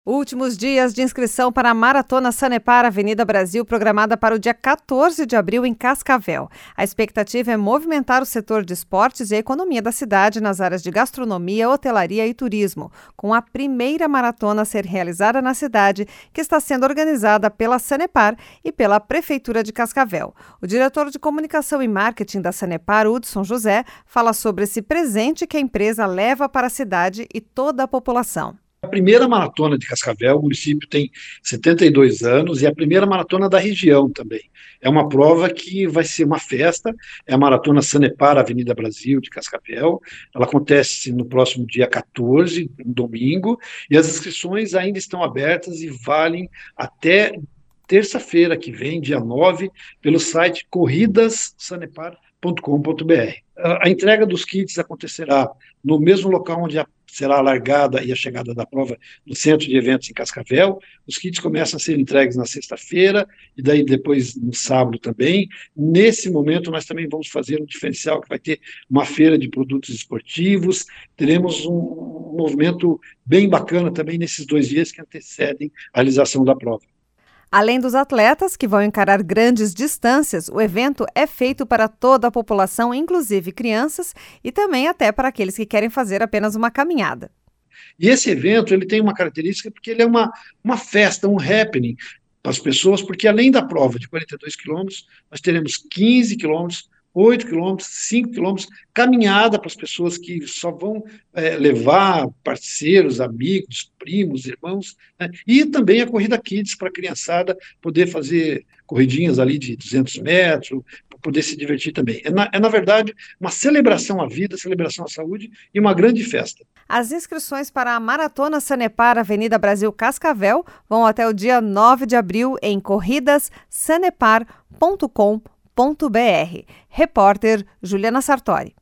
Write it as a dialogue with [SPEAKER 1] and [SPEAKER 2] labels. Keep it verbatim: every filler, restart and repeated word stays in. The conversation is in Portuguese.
[SPEAKER 1] Últimos dias de inscrição para a Maratona Sanepar Avenida Brasil, programada para o dia quatorze de abril em Cascavel. A expectativa é movimentar o setor de esportes e a economia da cidade nas áreas de gastronomia, hotelaria e turismo, com a primeira maratona a ser realizada na cidade, que está sendo organizada pela Sanepar e pela Prefeitura de Cascavel. O diretor de comunicação e marketing da Sanepar, Hudson José, fala sobre esse presente que a empresa leva para a cidade e toda a população.
[SPEAKER 2] A primeira maratona de Cascavel, o município tem setenta e dois anos e é a primeira maratona da região também. É uma prova que vai ser uma festa, é a Maratona Sanepar Avenida Brasil de Cascavel. Ela acontece no próximo dia quatorze, um domingo, e as inscrições ainda estão abertas e valem até terça-feira que vem, dia nove, pelo site corridas sanepar ponto com ponto br. A entrega dos kits acontecerá no mesmo local onde será a largada e a chegada da prova, no Centro de Eventos em Cascavel. Os kits começam a ser entregues na sexta-feira e daí depois no sábado também. Nesse momento nós também vamos fazer um diferencial que vai ter uma feira de produtos esportivos. Teremos um movimento bem bacana também nesses dois dias que antecedem a realização da prova.
[SPEAKER 1] Além dos atletas, que vão encarar grandes distâncias, o evento é feito para toda a população, inclusive crianças, e também até para aqueles que querem fazer apenas uma caminhada.
[SPEAKER 2] E esse evento ele tem uma característica porque ele é uma, uma festa, um happening para as pessoas, porque além da prova de quarenta e dois quilômetros, nós teremos quinze quilômetros, oito quilômetros, cinco quilômetros, caminhada para as pessoas que só vão é, levar parceiros, amigos, primos, irmãos, né? E também a corrida Kids para a criançada poder fazer corridinhas ali de duzentos metros, para poder se divertir também. É na, é, na verdade, uma celebração à vida, celebração à saúde e uma grande festa.
[SPEAKER 1] As inscrições para a Maratona Sanepar Avenida Brasil Cascavel vão até o dia nove de abril em corridas sanepar ponto com ponto br. Repórter Juliana Sartori.